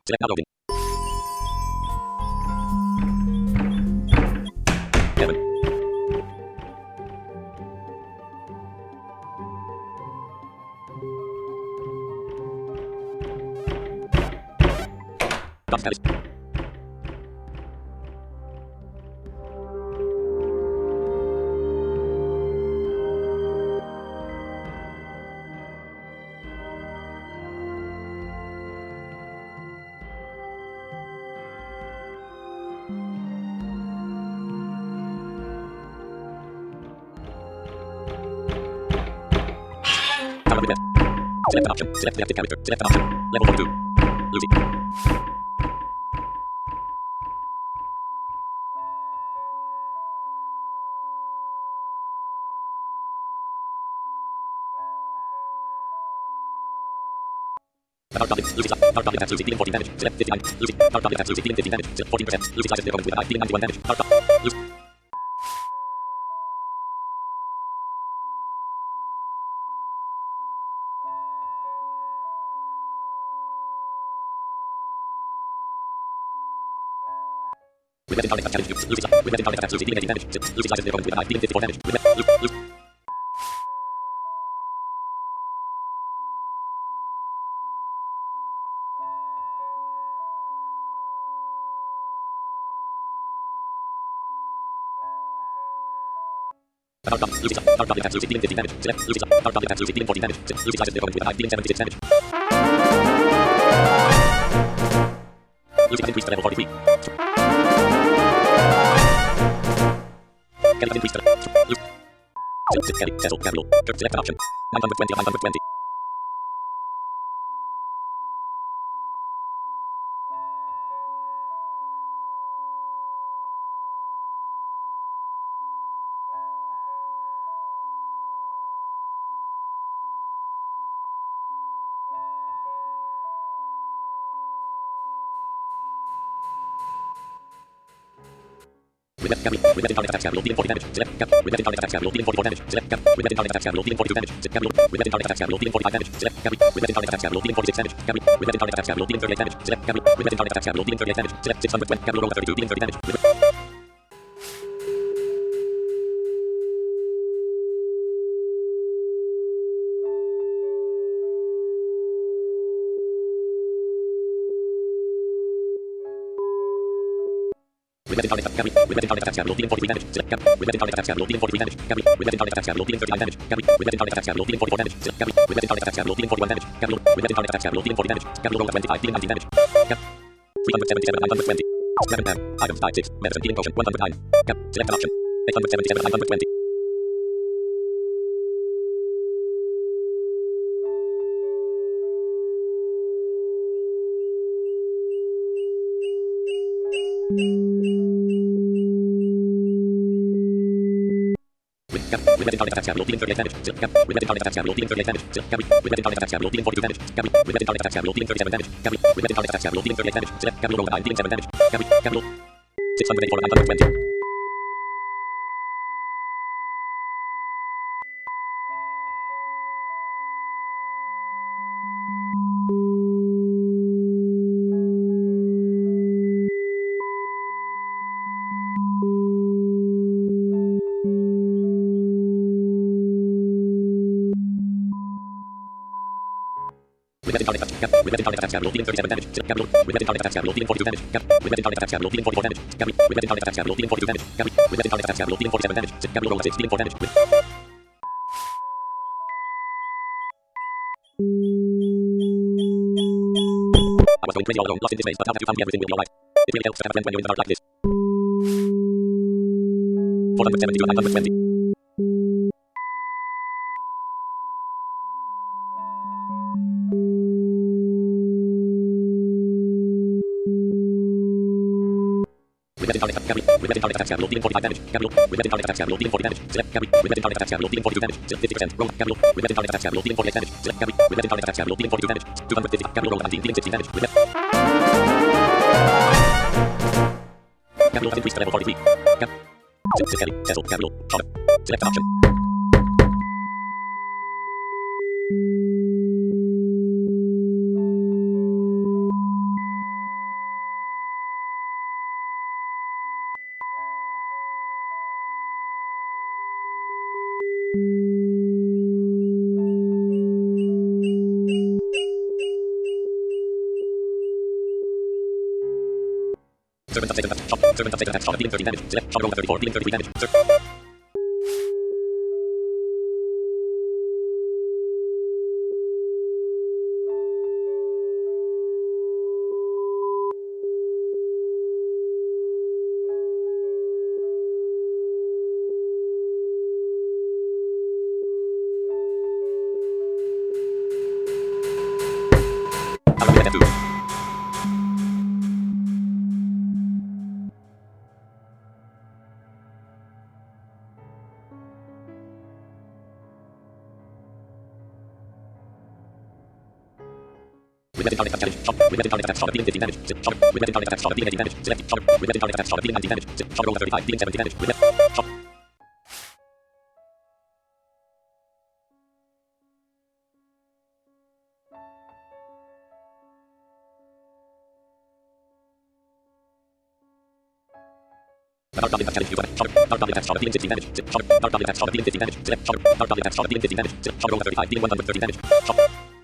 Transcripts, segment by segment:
Select now loading. Kevin. Dot status. Select an option. Select the active character. Select an option. Level 42. Lucy. Dark Goblin. Lucy slash. Dark Goblin attacks Lucy. Dealing 14 damage. Select 59. Lucy. Dark Goblin attacks Lucy. Dealing 15 damage. Select 14%. Lucy slices the opponent with a knife. Dealing 91 damage. Dark Goblin. Lucy. With Weapon Target challenge Lucy slash. With Weapon Target attacks Lucy. Dealing 18 damage. Lucy slices the opponent with a knife. Dealing 54 damage. With Lucy. Dark Goblin. Lucy slash. Dark Goblin attacks Lucy. Dealing 15 damage. Select Lucy slash. Dark Goblin attacks Lucy. Dealing 14 damage. Lucy slices the opponent with a knife. Dealing 76 damage. Lucy has increased to level 43. Kelly has increased to Lucy. Select Kelly. Cecil. Capital. Select an option. 920 of 920. With Weapon Target attacks Capital. Dealing 40 damage. Select Cap. With Weapon Target attacks Capital. Dealing 44 damage. Select Cap. With Weapon Target attacks Capital. Dealing 42 damage. Select Capital. With Weapon Target attacks Capital. Dealing 45 damage. Select Capital. With Weapon Target attacks Capital. Dealing 46 damage. Capital. With Weapon Target attacks Capital. Dealing 38 damage. Select Capital. With Weapon Target attacks Capital. Dealing 38 damage. Select 620. Capital roll 32. Dealing 30 damage. With Weapon Target attacks Capital. With Weapon Target attacks Capital. Dealing 43 damage. Select Capital. With Weapon Target attacks Capital. Dealing 43 damage. Capital. With Weapon Target attacks Capital. Dealing 39 damage. Capital. With Weapon Target attacks Capital. Dealing 44 damage. Select Capital. With Weapon Target attacks Capital. Dealing 41 damage. Capital. With Weapon Target attacks Capital. Dealing 40 damage. Capital roll 25. Dealing 19 damage. Cap. 377 920. Weapon tab. Items 5 6. Medicine healing potion 109. Cap. Select an option. 877 920. With Weapon Target attacks Capital. Dealing 38 damage. Select Cap. With Weapon Target attacks Capital. Dealing 38 damage. Select Capital. With Weapon Target attacks Capital. Dealing 42 damage. Capital. With Weapon Target attacks Capital. Dealing 37 damage. Capital. With Weapon Target attacks Capital. Dealing 38 damage. Select Capital roll 9. Dealing 7 damage. Capital. 684 920. With Weapon Target attacks Capital. With Weapon Target attacks Capital. Dealing 37 damage. Select Capital. With Weapon Target attacks Capital. Dealing 42 damage. Capital. With Weapon Target attacks Capital. Dealing 44 damage. Capital. With Weapon Target attacks Capital. Dealing 42 damage. Capital. With Weapon Target attacks Capital. Dealing 47 damage. Select Capital roll 6. Dealing 4 damage. With I was going crazy all alone, lost in this maze, but now that you found me, everything will be alright. It really helps to have a friend when you're in the dark like this. 470 to 920. With Weapon Target attacks Capital. With Weapon Target attacks Capital. Dealing 45 damage. Capital. With Weapon Target attacks Capital. Dealing 40 damage. Select Capital. With Weapon Target attacks Capital. Dealing 42 damage. Select 50%. Roll Capital. With Weapon Target attacks Capital. Dealing 48 damage. Select Capital. With Weapon Target attacks Capital. Dealing 42 damage. 250. Capital roll 19. Dealing 16 damage. With Capital has increased to level 43. Select Kelly. Cecil. Capital. Charlotte. Select an option. Servant of Satan attack. Shot. Servant of Satan attack. Shot. Dealing 13 damage. Select. Shot roll of 34. Dealing 33 damage. With weapon target attack challenge. Shot. With weapon target attack. Shot. Dealing 15 damage. Shot. With weapon target attack. Shot. Dealing 18 damage. Select. Shot. With weapon target attack. Shot. Dealing 19 damage. Shot roll of 35. Dealing 70 damage. With shot. Dark Goblin attack challenge. Use weapon. Shot. Dark Goblin attack. Shot. Dealing 16 damage. Shot. Dark Goblin attack. Shot. Dealing 15 damage. Select. Shot. Dark Goblin attack. Shot. Dealing 15 damage. Select. Shot roll of 35. Dealing 130 damage. Shot.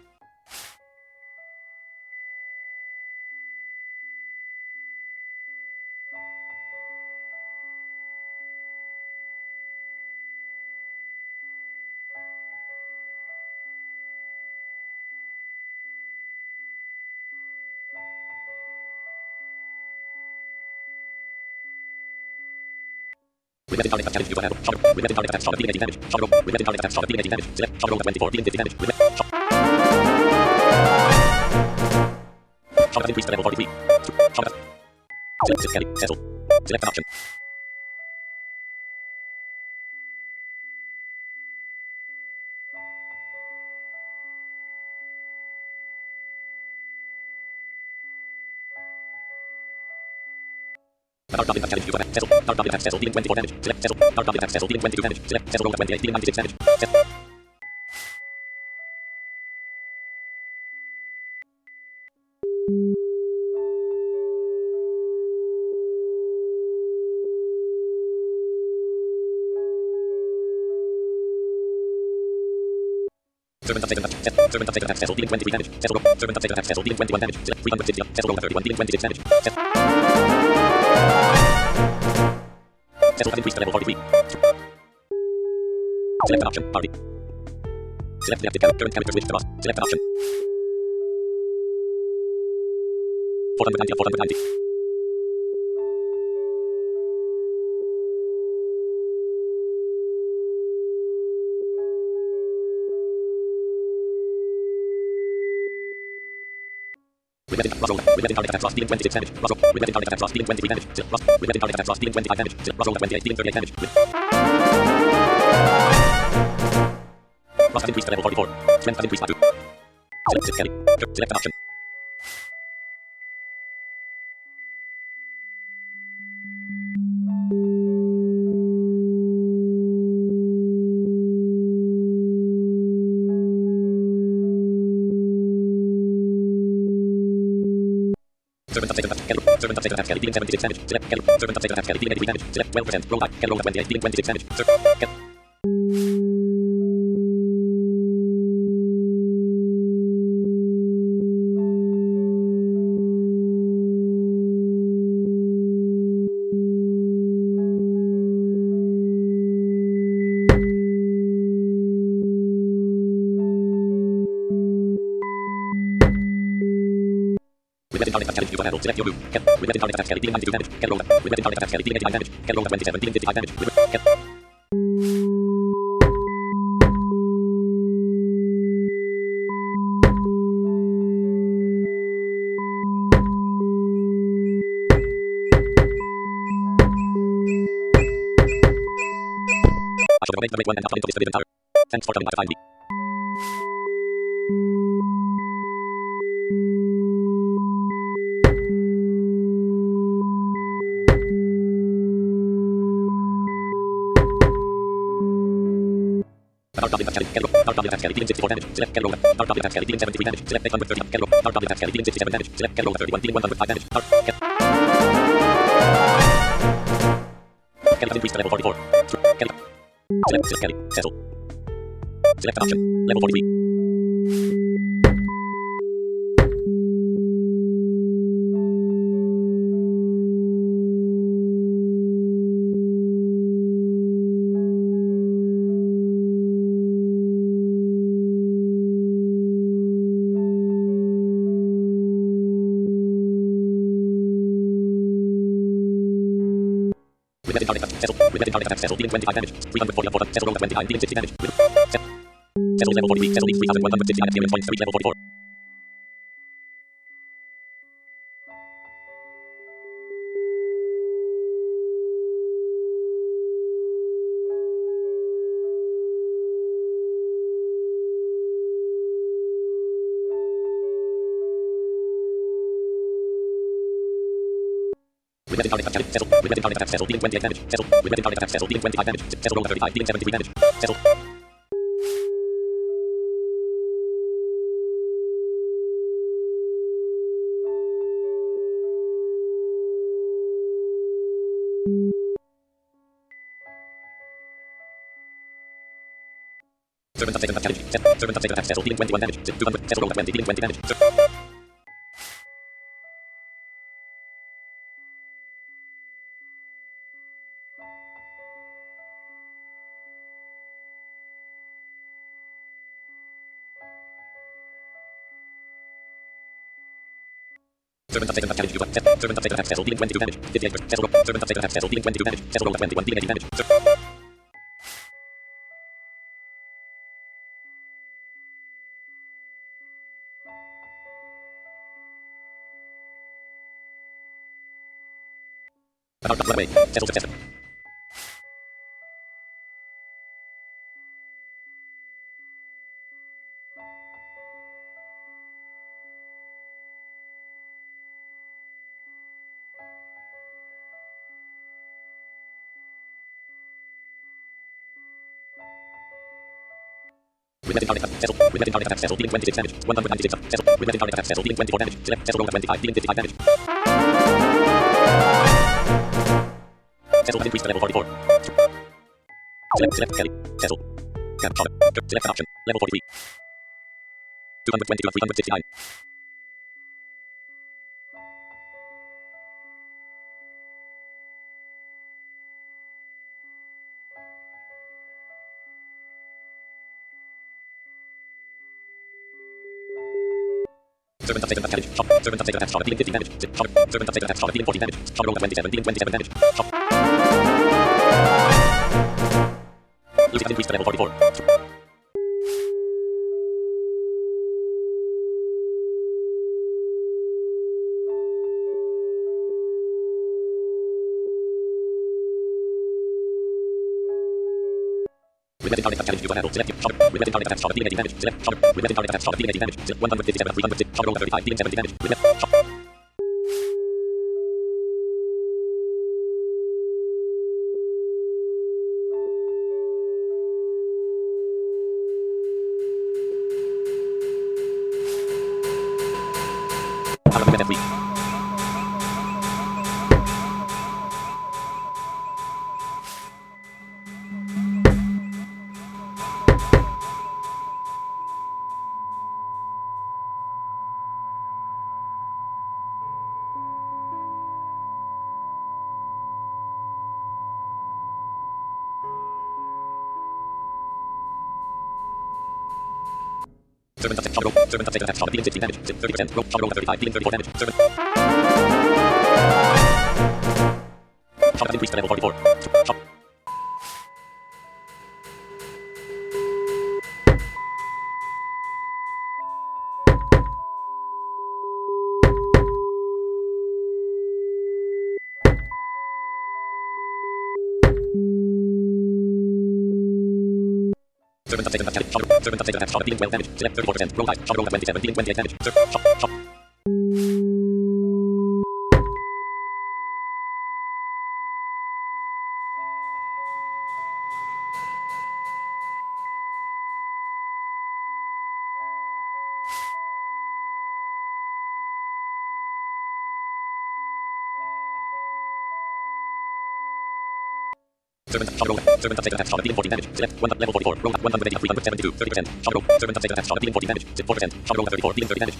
With weapon target attack challenge. Use weapon. Shot. With weapon target attack. Shot. Dealing 18 damage. Shot roll. With weapon target attack. Shot. Dealing 18 damage. Select. Shot roll of 24. Dealing 50 damage. With shot. Shot has increased to level 43. Shot has. Select Kelly. Cecil. Select an option. Dark Goblin attack challenge. Use weapon. Cecil. Dark Goblin attack. Cecil. Dealing 24 damage. Select Cecil. Dark Goblin attack. Cecil. Dealing 22 damage. Select Cecil. Roll of 28. Dealing 96 damage. Cecil. Servant of Satan attack. Servant of Satan attack. Cecil. Dealing 23 damage. Cecil. Servant of Satan attack. Cecil. Dealing 21 damage. Select 360. Cecil. Roll of 31. Dealing 26 damage. Cecil. Cecil has increased to level 43. Select an option. Party. Select the active current character switch to boss. Select an option. 490 of 490. With weapon Russell. With weapon target attack Ross dealing 26 damage. Russell. With weapon target attack Ross dealing 23 damage. Ross. With weapon target attack Ross dealing 25 damage. Russell at 28 dealing 38 damage. Ross has increased to level 44. Strength has increased by 2. Select Kelly. Select an option. Servant of Satan attack. Kelly. Servant of Satan attack. Kelly dealing 76 damage. Select Kelly. Servant of Satan attack. Kelly dealing 83 damage. Select 12%. Roll back. Kelly roll of 28 dealing 26 damage. Kelly. With weapon target attack challenge. Use weapon. Select your move. Kelly. With weapon target attack. Kelly dealing 92 damage. Kelly roll. With weapon target attack. Kelly dealing 89 damage. Kelly roll of 27 dealing 55 damage. With Kelly. I shall donate the great one and not into this forbidden tower. Thanks for coming by to find me. Dark Goblin attack challenge. Dark Goblin attack dealing 64 damage. Select Kelly roll. Dark Goblin attack dealing 73 damage. Select 130. Kelly roll. Dark Goblin attack dealing 67 damage. Select Kelly roll 31 dealing 105 damage. Dark Kelly has increased to level 44. Kelly. Select Kelly. Cecil. Select an option. Level 43. With method target attack. Cecil. With method target attack. Cecil. Dealing 25 damage. 340 up 4. Cecil roll 29. Dealing 60 damage. With Cecil level 40 weak. Cecil needs 3,169 experience points to reach level 44. With method target attack. Cecil. With method target attack. Cecil dealing 28 damage. Cecil. With method target attack. Cecil dealing 25 damage. Cecil roll 35. Dealing 73 damage. Cecil. Servant of Satan attack challenge. Servant of Satan attack. Cecil dealing 21 damage. 200. Cecil roll 20. Dealing 20 damage. Servant of Satan attack challenge. Servant of Satan attack. Cecil dealing 22 damage. 58%. Cecil roll. Servant of Satan attack. Cecil dealing 22 damage. Cecil roll 21. Dealing 80 damage. About run away. Cecil successful. With method target attack. Cecil. With method target attack. Cecil dealing 26 damage. 196 up. Cecil. With method target attack. Cecil dealing 24 damage. Cecil roll 25. Dealing 55 damage. Cecil has increased to level 44. Select Kelly. Cecil. Cap shot. Select an option. Level 43. 222 of 369. Servant of Satan attack challenge. Shot. Servant of Satan attack shot. Dealing 50 damage. Shot. Servant of Satan attack shot. Dealing 40 damage. Shot roll 27. Dealing 27 damage. Shot. Lucy has increased to level 44. With method target attack challenge. Use a handle. Select shot. With method target attack shot. Dealing 80 damage. Select shot. With method target attack shot. Dealing 80 damage. 157 of 306. Shot roll 35. Dealing 70 damage. With method shot. Out of the method 3. Servant of Satan shot roll. Servant of Satan attack shot. Dealing 16 damage. 30%. Roll. Shot roll 35. Dealing 34 damage. Servant. Shot has increased to level 44. Shot. Servant of Satan attack challenge. Shot. Servant of Satan attack shot. Dealing 12 damage. Select 34%. Roll 5. Shot roll 27. Dealing 28 damage. Shot. Shot. Servant shot roll. Servant of Satan attack shot. Dealing 14 damage. Select 1 level 44. Roll 180 of 372. 30%. Shot roll. Servant of Satan attack shot. Dealing 14 damage. 4%. Shot roll 34. Dealing 30 damage.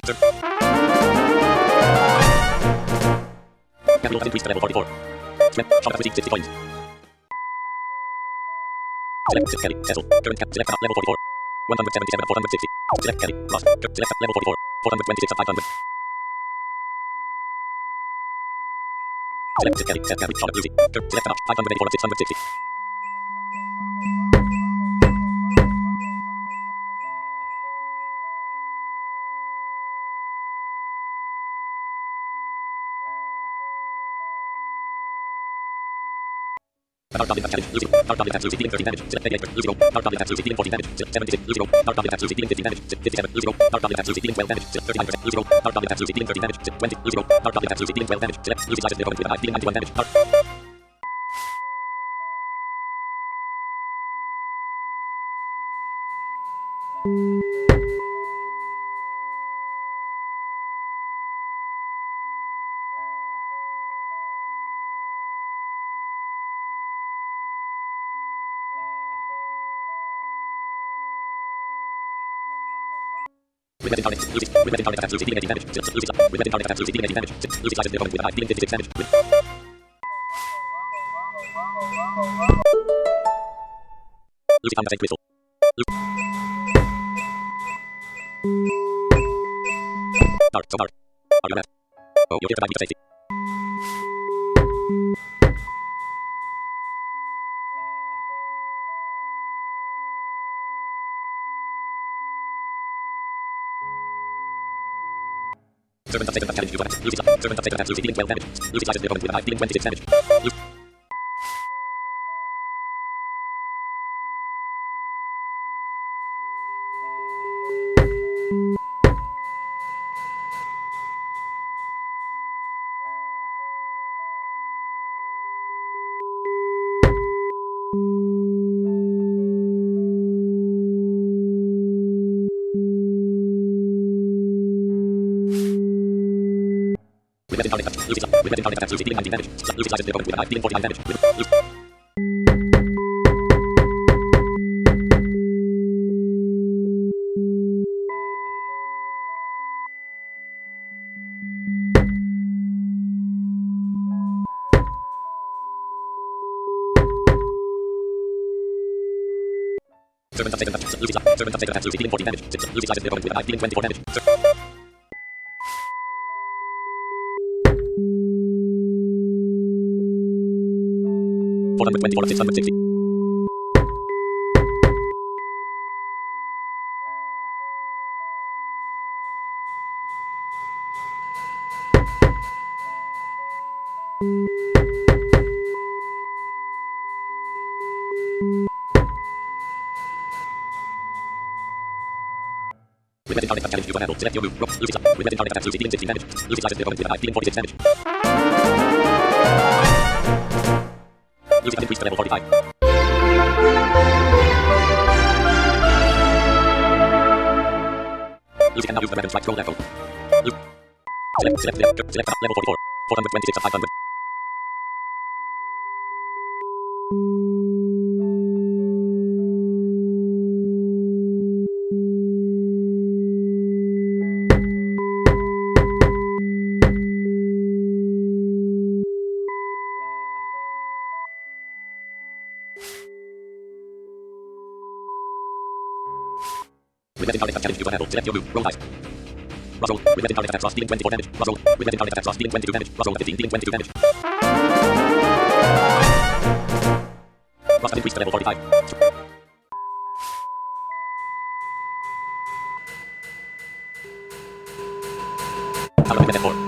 Capital has increased to level 44. Shot has received 60 coins. Select Kelly. Cecil. Current cap. Select level 44. 177 of 460. Select Kelly. Ross. Select level 44. 426 of 500. Select Kelly. Set Gary. Charlotte Lucy. Select amount. 584 of 660. Power Goblin Challenge. Lucy. Power Goblin Lucy. Dealing 30 damage. Select 88. Lucy. Power Goblin Lucy. Dealing 40 damage. Select 76. Lucy. Power Goblin Lucy. Dealing 50 damage. 57. Lucy. Power Goblin Lucy. Dealing 12 damage. Select 39%. Lucy. Power Goblin Lucy. Dealing 30 damage. 20. Lucy. Power Goblin Lucy. Dealing 12 damage. Select Lucy sizes 0 with a high. Dealing 91 damage. With Legend Target. Lucy. With Legend Target attacks Lucy. Dealing 18 damage. Select Lucy. With Legend Target attacks Lucy. Dealing 18 damage. Lucy sizes 0 with a high. Dealing 56 damage. Lucy found a fake crystal. Dark, so dark. Are you mad? Oh, you're here to guide me to safety. Servant of Satan challenge you to attack. Lucy. Servant of Satan attacks Lucy. Dealing 12 damage. Lucy sizes 0 with a high. Dealing 26 damage. Lucy. With Legend Target attacks Lucy. With Legend Target attacks Lucy. Dealing 19 damage. Lucy sizes 0 with a high. Dealing 49 damage. Lucy. Servant of Satan attacks Lucy. Servant of Satan attacks Lucy. Dealing 14 damage. Lucy sizes 0 with a high. Dealing 24 damage. $424 of 660. With Legend Target challenge you to handle. Select your move. Lucy. With Legend Target attacks Lucy. Dealing 16 damage. Lucy sizes 0 with a high. Dealing 46 damage. Lucy has increased to level 45. Lucy can now use the random strike scroll level. Select level 44. 426 of 500. With Legend Target challenge you to handle. Select your move. Roll dice. Roll. With Legend Target attacks Ross. Dealing 24 damage. Roll. With Legend Target attacks Ross. Dealing 22 damage. Roll 15. Dealing 22 damage. Ross has increased to level 45. Power of F4.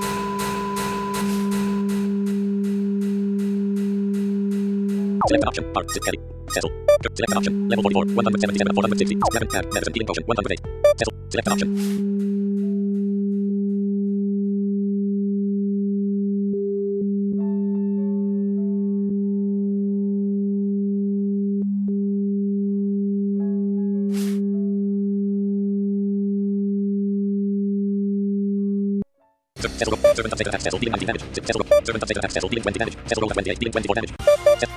Select an option. Art. Sit Kelly. Settle. Select an option. Level 44. 177 of 460. 11 tab. Medicine. Healing potion. 108. Settle. Select an option. Settle. Servant of Satan attacks Settle. Dealing 19 damage. Settle. Servant of Satan attacks Settle. Dealing 20 damage. Settle. 28. Dealing 24 damage. Settle.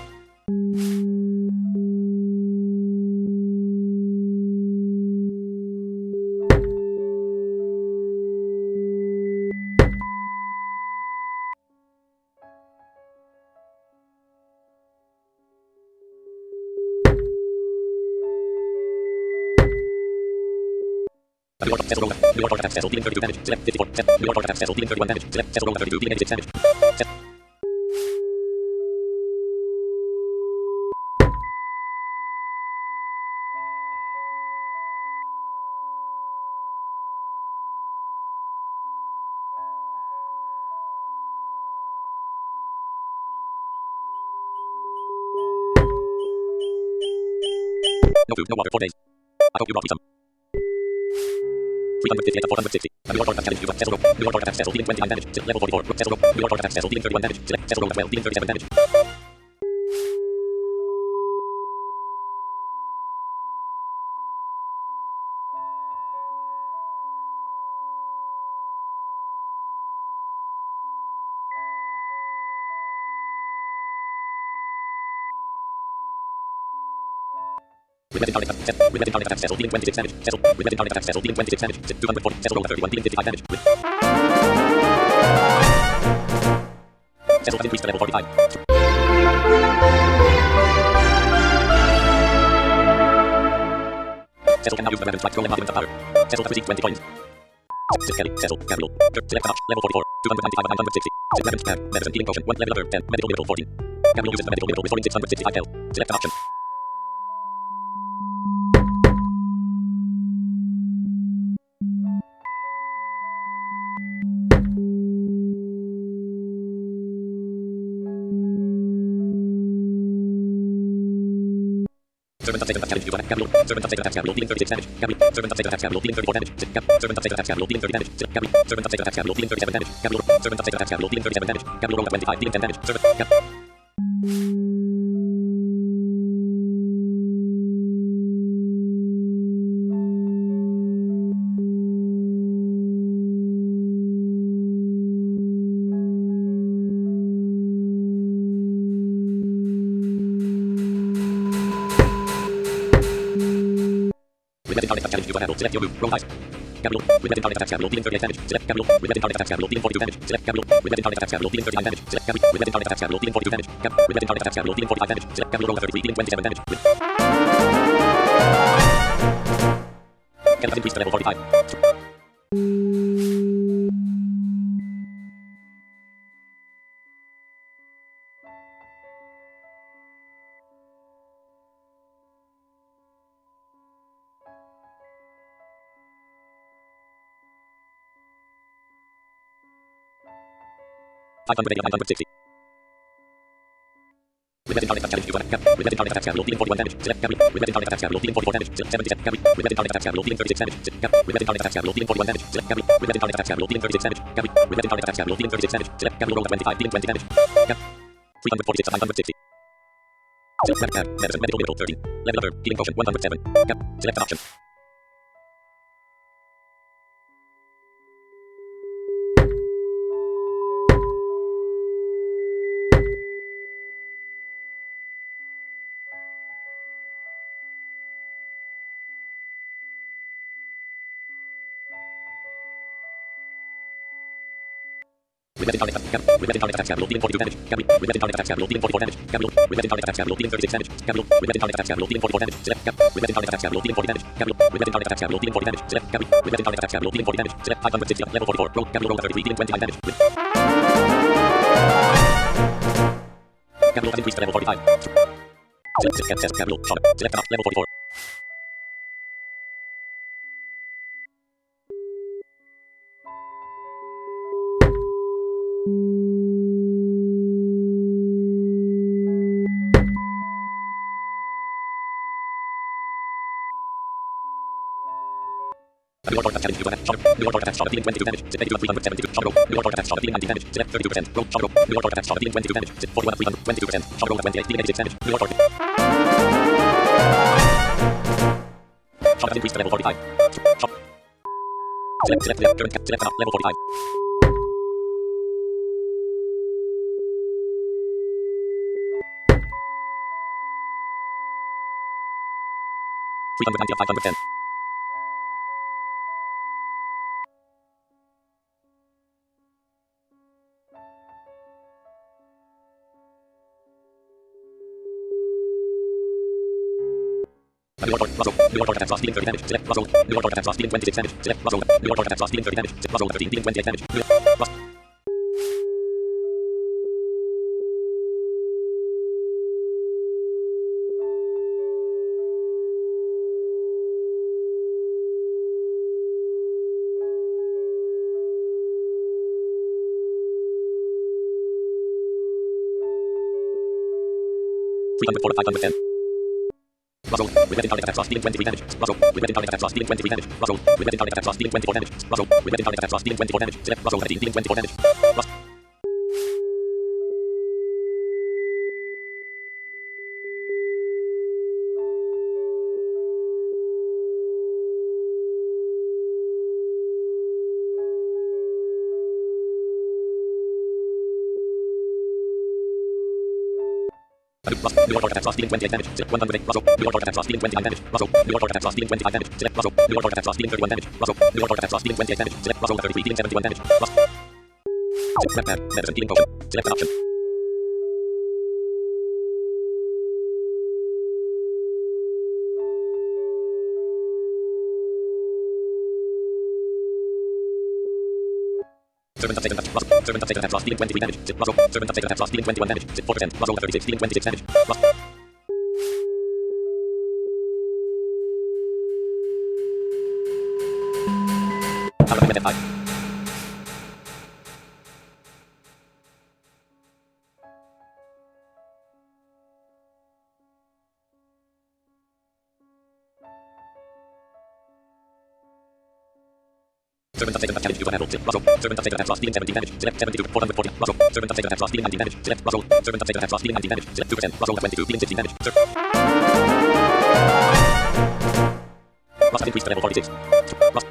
New York Settle. New York attacks Settle. Dealing 32 damage. Select 54. New York attacks Settle. Dealing 31 damage. Select Settle. 32. Dealing 86 damage. Settle. No food, no water, 4 days. I hope you brought me some. 358 of 460. New York Orc challenge you. Cecil Rowe. New York Orc attacks Cecil, dealing 29 damage. Level 44. Cecil Rowe. New York Orc attacks Cecil, dealing 31 damage. Cecil Rowe at 12, dealing 37 damage. With Legend Target attacks Cecil, dealing 26 damage. Cecil. With Legend Target attacks Cecil, dealing 26 damage. 240. Cecil Rowe at 31, dealing 55 damage. Cecil has increased to level 45. Cecil can now use the weapons like scroll and arguments of power. Cecil has received 20 coins. Kelly, Cecil, Capital. Select touch, level 44. 295 of 960. Weapons tab, medicine, healing potion, 1 level herb, 10, medical miracle 14. Capital uses the medical miracle, restoring 665 health. Select an option. Servant of Satan attacks challenge you. Capital. Servant of Satan attacks Capital, dealing 36 damage. Capital. Servant of Satan attacks Capital, dealing 34 damage. Servant of Satan attacks Capital, dealing 30 damage. Capital. Servant of Satan attacks Capital, dealing 37 damage. Capital. Servant of Satan attacks Capital, dealing 37 damage. Capital roll at 25, dealing 10 damage. Servant. Capital. With Legend Target challenge you. Select your move. Roll dice. Capital. With Legend Target attacks Capital, dealing 38 damage. Select Capital. With Legend Target attacks Capital, dealing 42 damage. Select Capital. With Legend Target attacks Capital, dealing 39 damage. Select Capital. With Legend Target attacks Capital, dealing 42 damage. Capital. With Legend Target attacks Capital, dealing 45 damage. Select Capital roll at 33, dealing 27 damage. Capital has increased to level 45. With Legend Target challenge you. With Legend Target attacks Capital, dealing 41 damage. Select Capital. With Legend Target attacks Capital, dealing 44 damage. Select 77 Capital. With Legend Target attacks Capital, dealing 36 damage. With Legend Target attacks Capital, dealing 41 damage. Select Capital. With Legend Target attacks Capital, dealing 36 damage. With Legend Target attacks Capital, dealing 36 damage. Select Capital roll at 25, dealing 20 damage. 346 of 960. Select tab, medicine, medical miracle 13. Level herb, healing potion 107. Select an option. With Legend Target attacks Capital, dealing 42 damage. With Legend Target attacks Capital, dealing 44 damage. With Legend Target attacks Capital, dealing 36 damage. With Legend Target attacks Capital, dealing 44 damage. Select With Legend Target attacks Capital, dealing 40 damage. With Legend Target attacks Capital, dealing 40 damage. Select With Legend Target attacks Capital, dealing 40 damage. Select 560 level 44. Roll Capital roll at 33, dealing 29 damage. Capital has increased to level 45. Select Capital. Select level 44. New York Orc challenge you. New York Orc attacks dealing 22 damage. 82 of 372. Shot roll. New York Orc attacks dealing 19 damage. Select 32%. Roll. Shot roll. New York Orc attacks dealing 22 damage. 41 of 322%. Shot roll at 28, dealing 86 damage. New York Orc. Shot has increased to level 45. Shot. Select level 45. 390 of 510. New York Russell. New York attacks dealing 30 damage. Select Russell. New York attacks dealing 26 damage. Select Russell. New York attacks dealing 30 damage. Select Russell 13 dealing 28 damage. New York Russell. $304 of 510. Russell, with weapon target attack loss, dealing 23 damage. Russell, with weapon target attack loss, dealing 23 damage. Russell, with weapon target attack loss, dealing 24 damage. Russell, with weapon target attack loss, dealing 24 damage. Select Russell 17, dealing 24 damage. Russell. Russell, new attack loss, dealing 28 damage. Select 108. Russell, new attack loss, dealing 29 damage. Russell, new attack loss, dealing 25 damage. Select Russell, new attack loss, dealing 31 damage. Russell, new attack loss, dealing 28 damage. Select Russell 33, dealing 71 damage. Russell. Select map, medicine, dealing potion. Select an option. Servant of Satan attack. Russell, servant of Satan attack loss, dealing 23 damage. Russell, servant of Satan attack loss, dealing 21 damage. 4%. Russell 36, dealing 26 damage. Russell. Method 5. Servant of Satan challenge to battle. Russell, servant of Satan attack loss, dealing 17 damage. Select 72, 440. Russell, servant of Satan attack loss, dealing 19 damage. Select Russell, servant of Satan attack loss, dealing 19 damage. Select 2%. Russell 22, dealing 16 damage. Russell increased to level 46. Russell.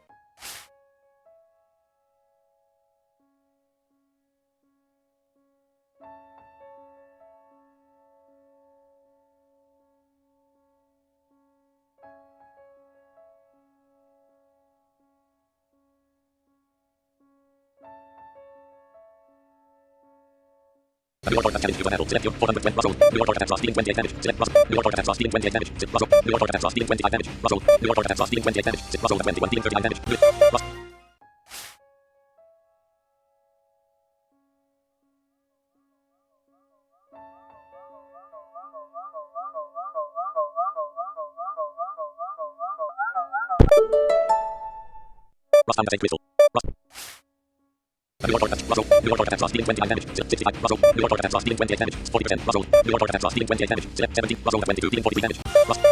New attack challenge to battle. Select your 420. Russell, new attack loss, dealing 28 damage. Select Russell, new attack loss, dealing 28 damage. Select Russell, new attack loss, dealing 25 damage. Russell, new attack loss, dealing 28 damage. Select Russell 21, dealing 39 damage. Russell. Russell and crystal. Russell. New attack loss, dealing 29 damage. Select 65. Russell, new attack loss, dealing 28 damage. 40%. Russell, new attack loss, dealing 28 damage. Select 17. Russell 22, dealing 43 damage. Russell.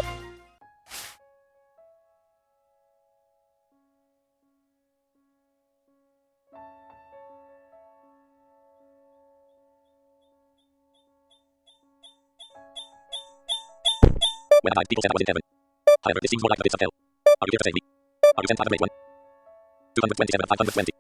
When I people said I was in heaven. However, this seems more like a bit of hell. Are you here to save me? Are you sent to make one? 227 520.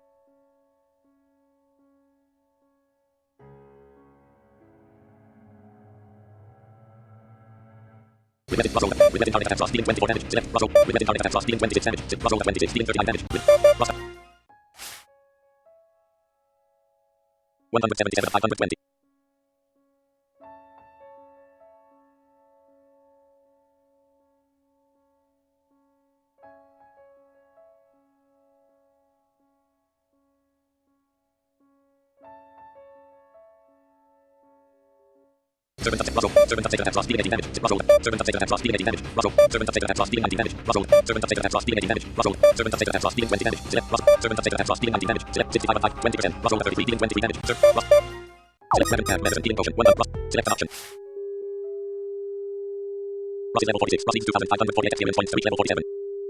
With weapon target attack loss, dealing 24 damage. Select Russell, with weapon target attack loss, dealing 26 damage. Select Russell 26, dealing 39 damage. Russell. 177 520. Servant of Russell, servant of Satan attack loss, dealing 18 damage. Russell, servant of Satan attack loss, dealing 18 damage. Russell, servant of Satan attack loss, dealing 19 damage. Russell, servant of Satan attack loss, dealing 18 damage. Russell, servant of Satan attack loss, dealing 20 damage. Select Russell, servant of Satan attack loss, dealing 19 damage. Select 65 and 5, 20%. Russell 33, dealing 23 damage. Russell. Select weapon card, medicine, dealing potion, 1 Russell. Select an option. Russell level 46, Russell 2548 experience points to reach level 47.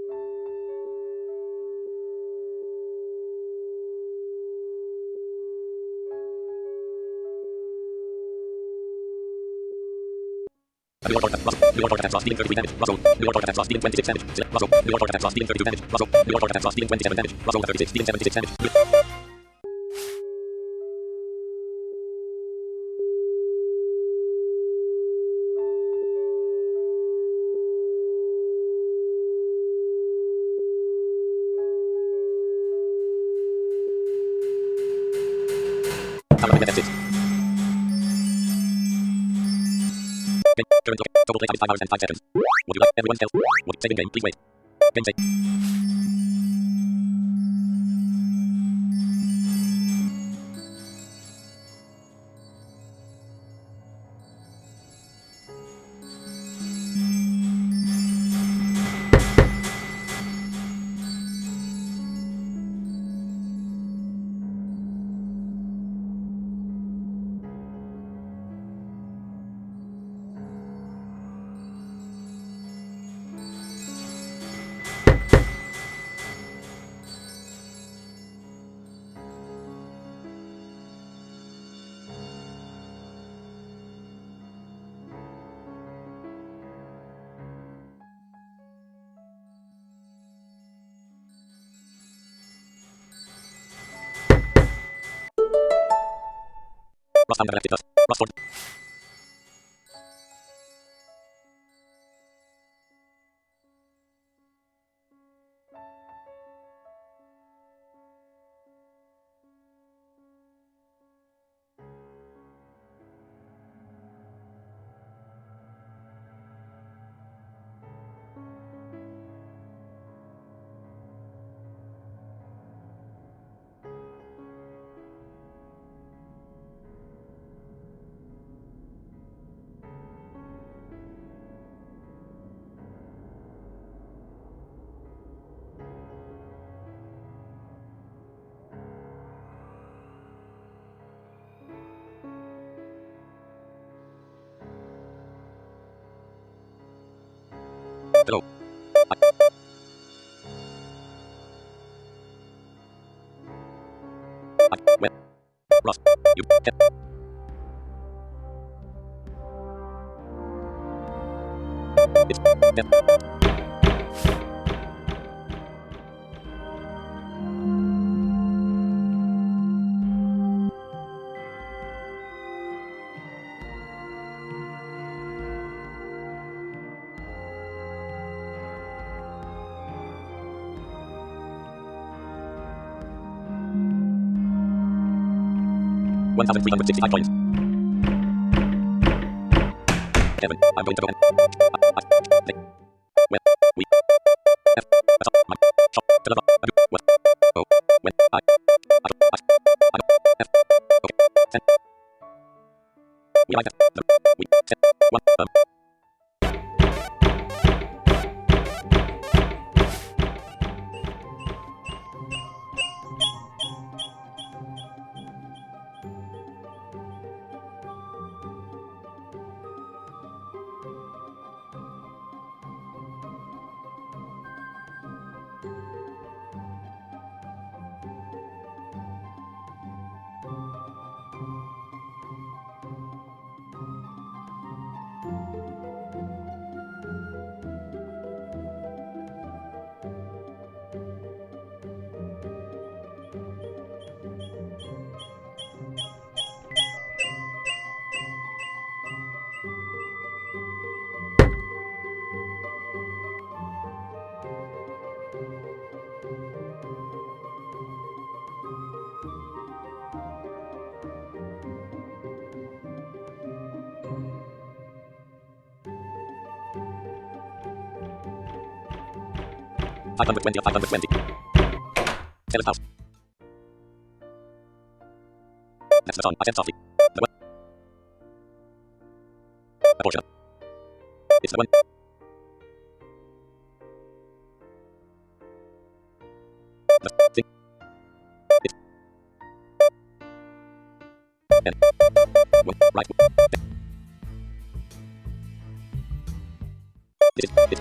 New attack loss, new attack loss, dealing 33 damage. Russell, new attack loss, dealing 26 damage. Select Russell, new attack loss, dealing 32 damage. Russell, new attack loss, dealing 27 damage. Russell 36, dealing 76 damage. That's it. Current look. Total play time is 5 hours and 5 seconds. Would you like everyone's health? Saving game. Please wait. Game save. Ross found epileptic dust. Rossford. Hello. Well, Ross, you get. It's dead. $1,365 coins. Kevin, I'm going to go and... Well, we... F... My... Shop... Deliver... Well... Oh... When... I... F... Okay... 10... We like that... We... 10... 1... $520 of $520. Taylor's house. That's the song I said softly. The one. Abortion. It's the one. The thing. It's. And. One. Right. This is. It's.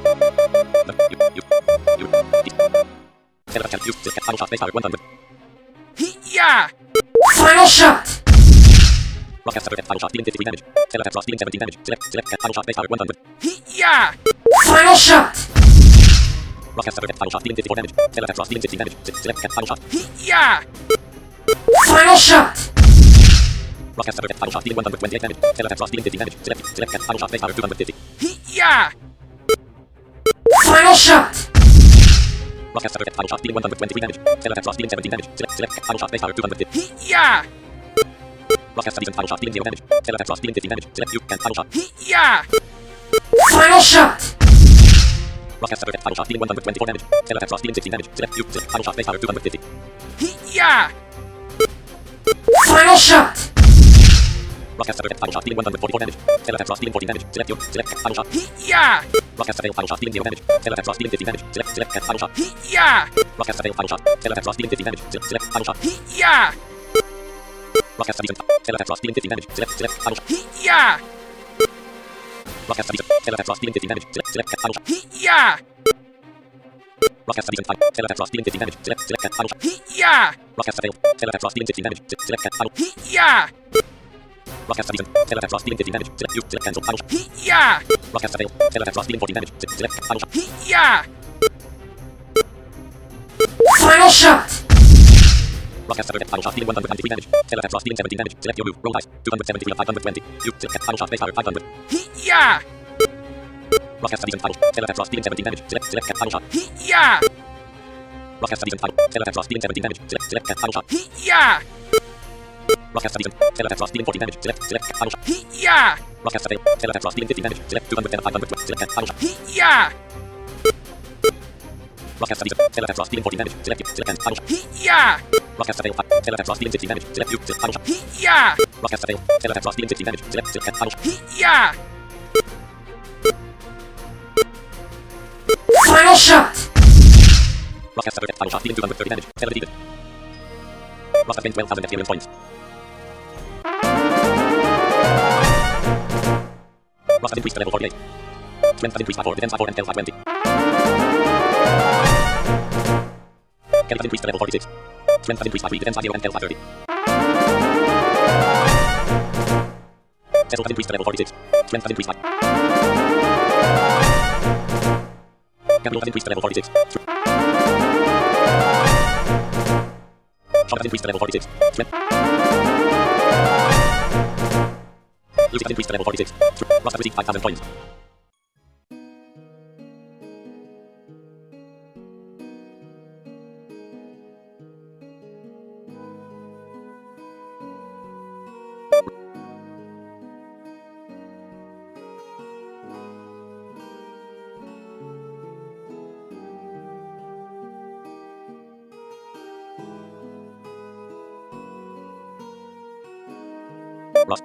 You. Taylor can use this final shot. Base power 100. Yeah! Final shot! Ross has final shot, dealing 53 damage. Taylor has Ross dealing 17 damage. Select final shot, base power 100. Yeah! Final shot! Ross has final shot, dealing 54 damage. Taylor has Ross dealing 16 damage. Select final shot. Yeah! Final shot! Ross has final shot, dealing 128 damage. Taylor has Ross dealing 15 damage. Select final shot, base power 250. Yeah! Final shot! Ross has final shot, dealing 123 damage. Taylor has Ross dealing 17 damage. Select final shot, base power 250. Yeah! Ross has final shot, dealing 0 damage. Taylor has Ross dealing 15 damage. Select you can final shot. Yeah! Final shot! Ross has final shot, dealing 124 damage. Taylor has Ross dealing 16 damage. Select you final shot, base power 250. Yeah! Final shot! Ross has final shot, dealing 144 damage. Taylor has Ross dealing 14 damage. Select final shot. Yeah! Ross has final shot, dealing 0 damage. Taylor has Ross dealing 15 damage. Select final shot. Yeah! Ross has final shot. Taylor has Ross dealing 15 damage. Select final shot. Yeah! Ross has Taylor has Ross dealing 15 damage. Select final shot. Yeah! Ross has Taylor has Ross dealing 15 damage. Select final shot. Yeah! Ross has Taylor has Ross dealing 15 damage. Select final shot. Yeah! Ross has Taylor has Ross dealing 16 damage. Select final. Yeah! Ross has Taylor has Ross dealing 15 damage. Select cancel final shot. Yeah! Ross has Taylor has Ross dealing 14 damage. Select final shot. Yeah! Final shot! Broadcast Saturday. Final shot. Dealing 193 damage. Tail attack cross. Dealing 17 damage. Select your move. Roll dice. 273 of 520. You select final shot. Base power 500. Yeah. Broadcast season final. Tail attack cross. Dealing 17 damage. Select cat final shot. Yeah. Broadcast season final. Tail attack cross. Dealing 17 damage. Select cat final shot. Yeah. Broadcast season. Tail attack cross. Dealing 14 damage. Select cat final shot. Yeah. Broadcast fail. Tail attack cross. Dealing 15 damage. Select 210 of 500. Select cat final shot. Yeah. Broadcast season. Tail attack cross. Dealing 14 damage. Select cat final shot. Yeah. Broadcast fail. Tail attack cross. Dealing 16 damage. Select final shot. Yeah. Broadcast fail. Tail attack cross. Dealing 16 damage. Select cat final shot. Yeah. Final shot. Broadcast Saturday. Final shot. Dealing 230 damage. Tail defeated. Broadcast gained 12,000 experience points. Broadcast increased to level 48. Strength has increased by 4. Defense by 4 and health by 20. Kelly has increased to level 46. Strength has increased by 3. Defense by 0 and health by 30. Cecil has increased to level 46. Strength has increased by... Gabriel has increased to level 46. Sean has increased to level 46. Strength. Lucy has increased to level 46. Ross has received 5,000 points. Ross.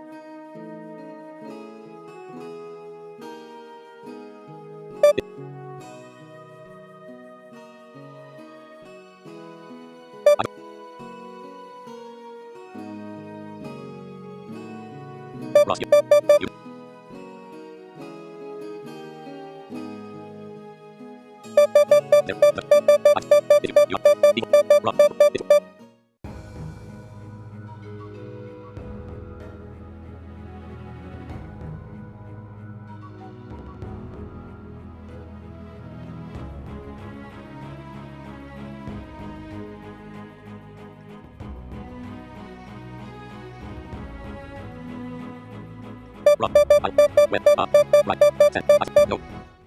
Ross, you. No.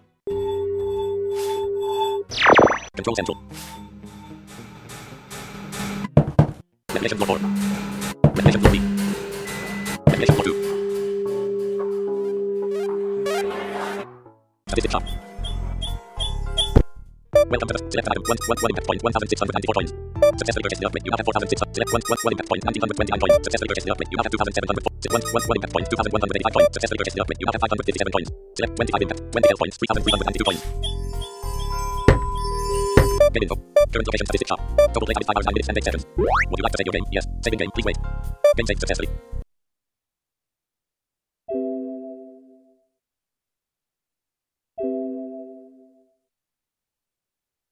Control Central. Revelation Floor 4. Revelation Floor B. Revelation Floor 2. Statistic shop. Welcome to the select item 1 impact point 1,694 points. Successfully purchased the upgrade. You now have 4,600. Select 1 impact point 1,929 points. Successfully purchased the upgrade. You now have 2,704. Select 1 impact point 2,185 points. Successfully purchased the upgrade. You now have 557 points. Select 25 impact 20 health points 3,392 points. Game info. Current location statistic shop. Total playtime is 5 hours 9 minutes and 8 seconds. Would you like to save your game? Yes. Saving game. Please wait. Game saved successfully.